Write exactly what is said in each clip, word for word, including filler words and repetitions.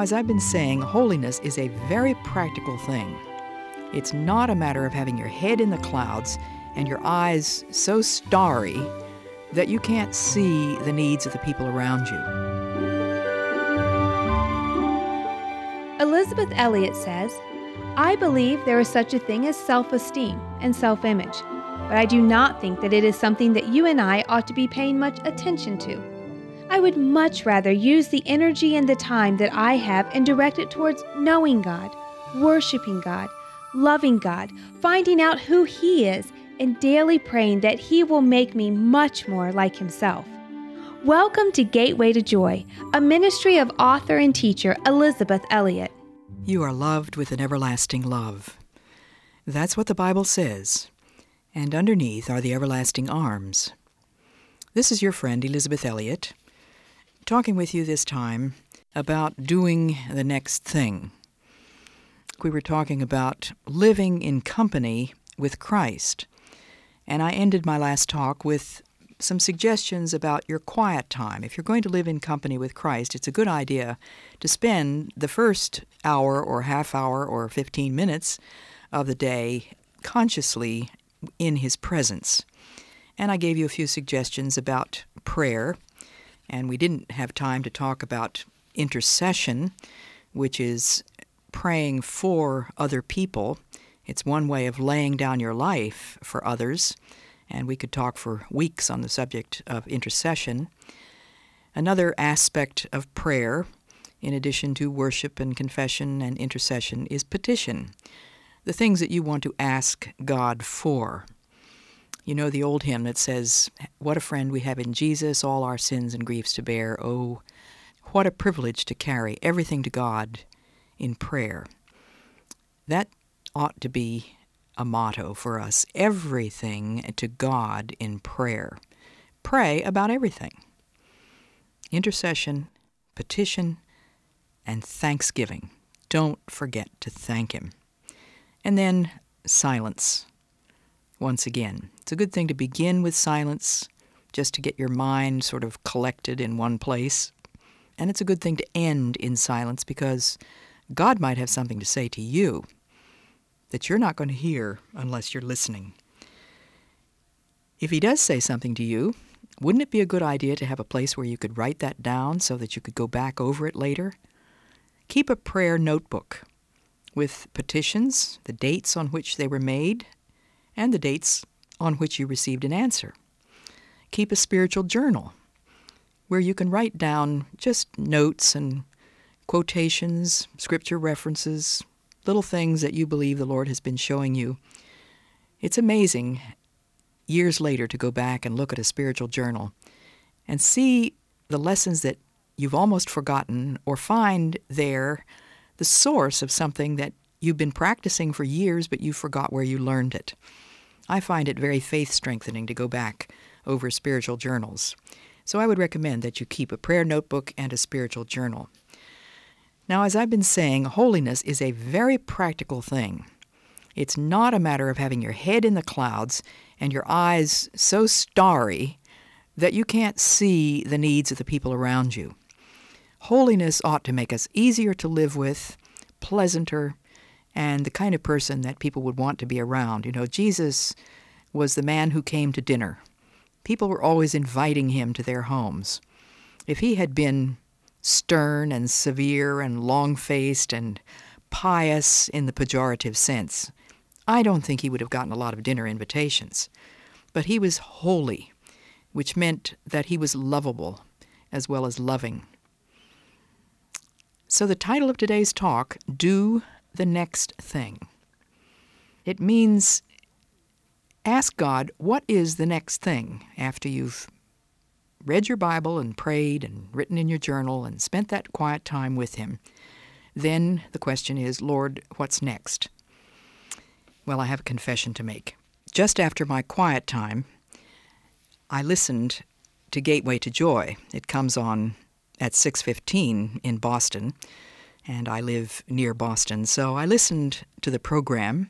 as I've been saying, holiness is a very practical thing. It's not a matter of having your head in the clouds and your eyes so starry that you can't see the needs of the people around you. Elizabeth Elliot says, "I believe there is such a thing as self-esteem and self-image, but I do not think that it is something that you and I ought to be paying much attention to. I would much rather use the energy and the time that I have and direct it towards knowing God, worshiping God, loving God, finding out who He is, and daily praying that He will make me much more like Himself." Welcome to Gateway to Joy, a ministry of author and teacher Elizabeth Elliot. You are loved with an everlasting love. That's what the Bible says. And underneath are the everlasting arms. This is your friend Elizabeth Elliot, talking with you this time about doing the next thing. We were talking about living in company with Christ, and I ended my last talk with some suggestions about your quiet time. If you're going to live in company with Christ, it's a good idea to spend the first hour or half hour or fifteen minutes of the day consciously in His presence. And I gave you a few suggestions about prayer. And we didn't have time to talk about intercession, which is praying for other people. It's one way of laying down your life for others, and we could talk for weeks on the subject of intercession. Another aspect of prayer, in addition to worship and confession and intercession, is petition, the things that you want to ask God for. You know the old hymn that says, "What a friend we have in Jesus, all our sins and griefs to bear. Oh, what a privilege to carry everything to God in prayer." That ought to be a motto for us, everything to God in prayer. Pray about everything. Intercession, petition, and thanksgiving. Don't forget to thank Him. And then silence. Once again, it's a good thing to begin with silence, just to get your mind sort of collected in one place. And it's a good thing to end in silence because God might have something to say to you that you're not going to hear unless you're listening. If He does say something to you, wouldn't it be a good idea to have a place where you could write that down so that you could go back over it later? Keep a prayer notebook with petitions, the dates on which they were made, and the dates on which you received an answer. Keep a spiritual journal where you can write down just notes and quotations, scripture references, little things that you believe the Lord has been showing you. It's amazing years later to go back and look at a spiritual journal and see the lessons that you've almost forgotten, or find there the source of something that you've been practicing for years but you forgot where you learned it. I find it very faith-strengthening to go back over spiritual journals. So I would recommend that you keep a prayer notebook and a spiritual journal. Now, as I've been saying, holiness is a very practical thing. It's not a matter of having your head in the clouds and your eyes so starry that you can't see the needs of the people around you. Holiness ought to make us easier to live with, pleasanter, and the kind of person that people would want to be around. You know, Jesus was the man who came to dinner. People were always inviting Him to their homes. If He had been stern and severe and long-faced and pious in the pejorative sense, I don't think He would have gotten a lot of dinner invitations. But He was holy, which meant that He was lovable as well as loving. So the title of today's talk, Do the Next Thing. It means ask God, what is the next thing after you've read your Bible and prayed and written in your journal and spent that quiet time with Him? Then the question is, Lord, what's next? Well, I have a confession to make. Just after my quiet time, I listened to Gateway to Joy. It comes on at six fifteen in Boston, and I live near Boston. So I listened to the program,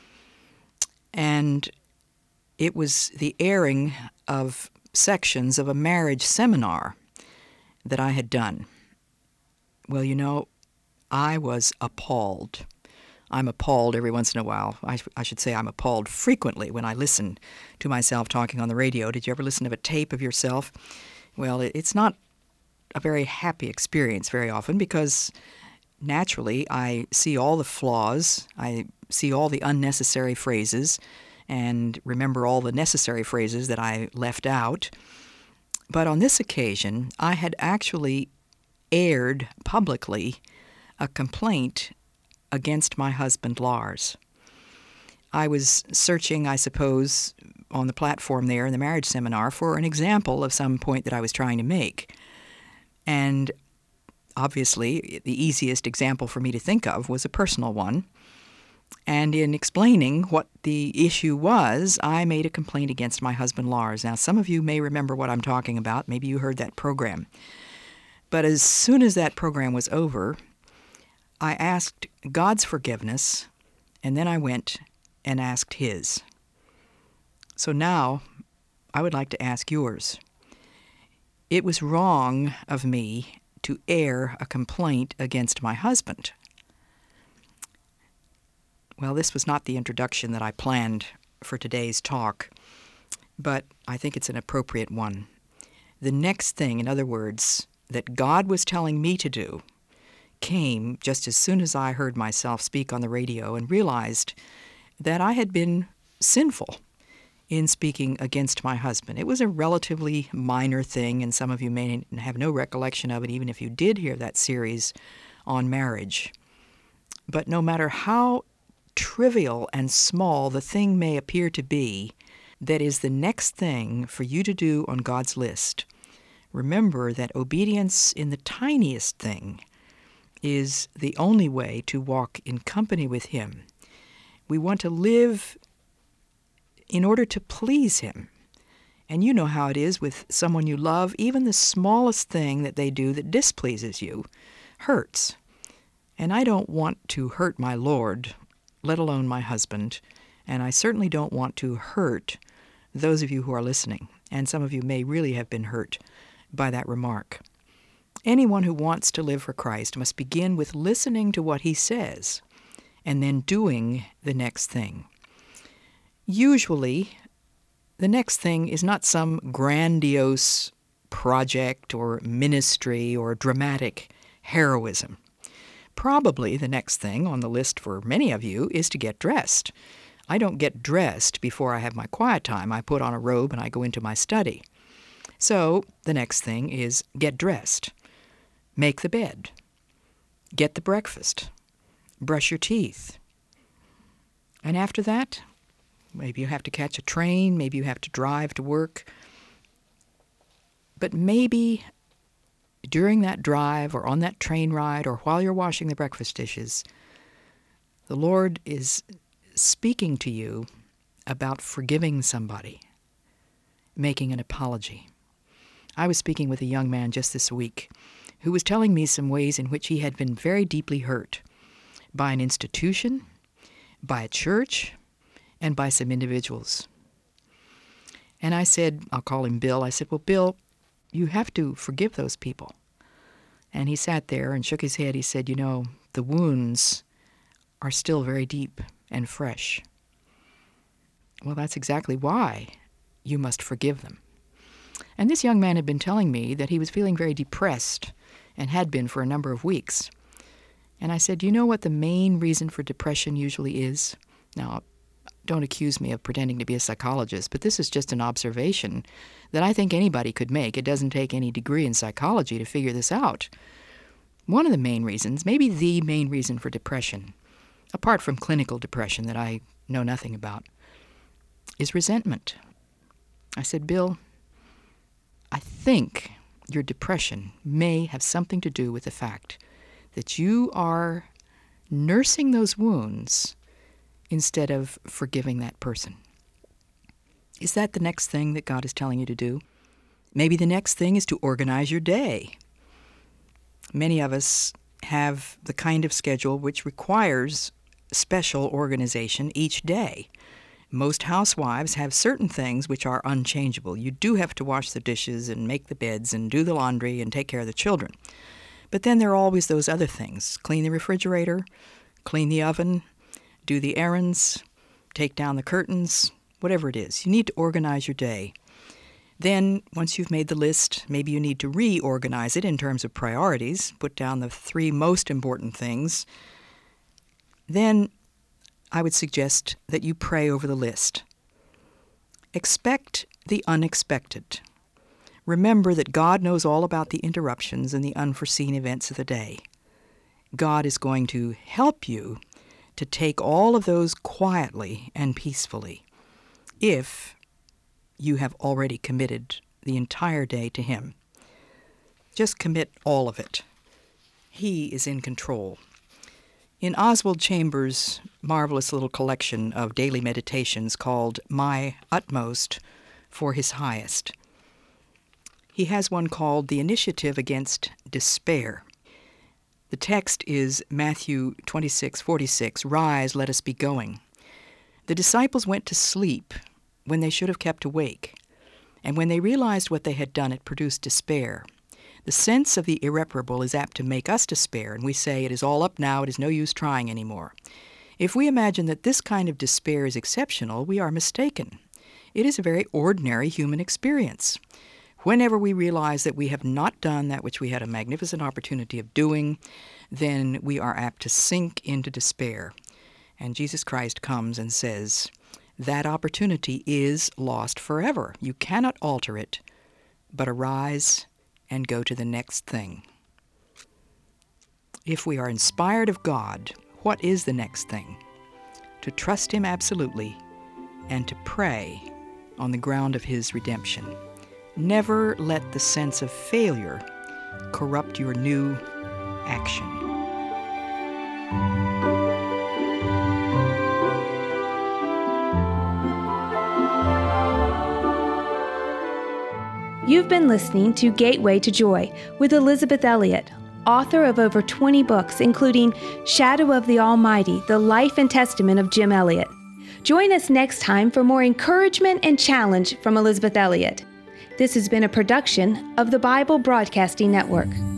and it was the airing of sections of a marriage seminar that I had done. Well, you know, I was appalled. I'm appalled every once in a while. I, I should say I'm appalled frequently when I listen to myself talking on the radio. Did you ever listen to a tape of yourself? Well, it, it's not a very happy experience very often because naturally I see all the flaws, I see all the unnecessary phrases, and remember all the necessary phrases that I left out. But on this occasion, I had actually aired publicly a complaint against my husband, Lars. I was searching, I suppose, on the platform there in the marriage seminar for an example of some point that I was trying to make. And obviously, the easiest example for me to think of was a personal one. And in explaining what the issue was, I made a complaint against my husband, Lars. Now, some of you may remember what I'm talking about. Maybe you heard that program. But as soon as that program was over, I asked God's forgiveness, and then I went and asked His. So now, I would like to ask yours. It was wrong of me to air a complaint against my husband. Well, this was not the introduction that I planned for today's talk, but I think it's an appropriate one. The next thing, in other words, that God was telling me to do came just as soon as I heard myself speak on the radio and realized that I had been sinful in speaking against my husband. It was a relatively minor thing, and some of you may have no recollection of it, even if you did hear that series on marriage. But no matter how trivial and small the thing may appear to be, that is the next thing for you to do on God's list. Remember that obedience in the tiniest thing is the only way to walk in company with Him. We want to live in order to please Him. And you know how it is with someone you love. Even the smallest thing that they do that displeases you hurts. And I don't want to hurt my Lord, let alone my husband. And I certainly don't want to hurt those of you who are listening. And some of you may really have been hurt by that remark. Anyone who wants to live for Christ must begin with listening to what He says and then doing the next thing. Usually, the next thing is not some grandiose project or ministry or dramatic heroism. Probably the next thing on the list for many of you is to get dressed. I don't get dressed before I have my quiet time. I put on a robe and I go into my study. So the next thing is get dressed. Make the bed. Get the breakfast. Brush your teeth. And after that, maybe you have to catch a train, maybe you have to drive to work. But maybe during that drive or on that train ride or while you're washing the breakfast dishes, the Lord is speaking to you about forgiving somebody, making an apology. I was speaking with a young man just this week who was telling me some ways in which he had been very deeply hurt by an institution, by a church, and by some individuals. And I said, I'll call him Bill, I said, well, Bill, you have to forgive those people. And he sat there and shook his head. He said, you know, the wounds are still very deep and fresh. Well, that's exactly why you must forgive them. And this young man had been telling me that he was feeling very depressed and had been for a number of weeks. And I said, do you know what the main reason for depression usually is? Now, don't accuse me of pretending to be a psychologist, but this is just an observation that I think anybody could make. It doesn't take any degree in psychology to figure this out. One of the main reasons, maybe the main reason for depression, apart from clinical depression that I know nothing about, is resentment. I said, Bill, I think your depression may have something to do with the fact that you are nursing those wounds instead of forgiving that person. Is that the next thing that God is telling you to do? Maybe the next thing is to organize your day. Many of us have the kind of schedule which requires special organization each day. Most housewives have certain things which are unchangeable. You do have to wash the dishes and make the beds and do the laundry and take care of the children. But then there are always those other things. Clean the refrigerator, clean the oven, do the errands, take down the curtains, whatever it is. You need to organize your day. Then, once you've made the list, maybe you need to reorganize it in terms of priorities, put down the three most important things. Then I would suggest that you pray over the list. Expect the unexpected. Remember that God knows all about the interruptions and the unforeseen events of the day. God is going to help you to take all of those quietly and peacefully if you have already committed the entire day to Him. Just commit all of it. He is in control. In Oswald Chambers' marvelous little collection of daily meditations called My Utmost for His Highest, he has one called The Initiative Against Despair. The text is Matthew twenty-six forty-six, "Rise, let us be going." The disciples went to sleep when they should have kept awake, and when they realized what they had done, it produced despair. The sense of the irreparable is apt to make us despair, and we say, it is all up now, it is no use trying anymore. If we imagine that this kind of despair is exceptional, we are mistaken. It is a very ordinary human experience. Whenever we realize that we have not done that which we had a magnificent opportunity of doing, then we are apt to sink into despair. And Jesus Christ comes and says, that opportunity is lost forever. You cannot alter it, but arise and go to the next thing. If we are inspired of God, what is the next thing? To trust Him absolutely and to pray on the ground of His redemption. Never let the sense of failure corrupt your new action. You've been listening to Gateway to Joy with Elisabeth Elliot, author of over twenty books, including Shadow of the Almighty, The Life and Testament of Jim Elliot. Join us next time for more encouragement and challenge from Elisabeth Elliot. This has been a production of the Bible Broadcasting Network.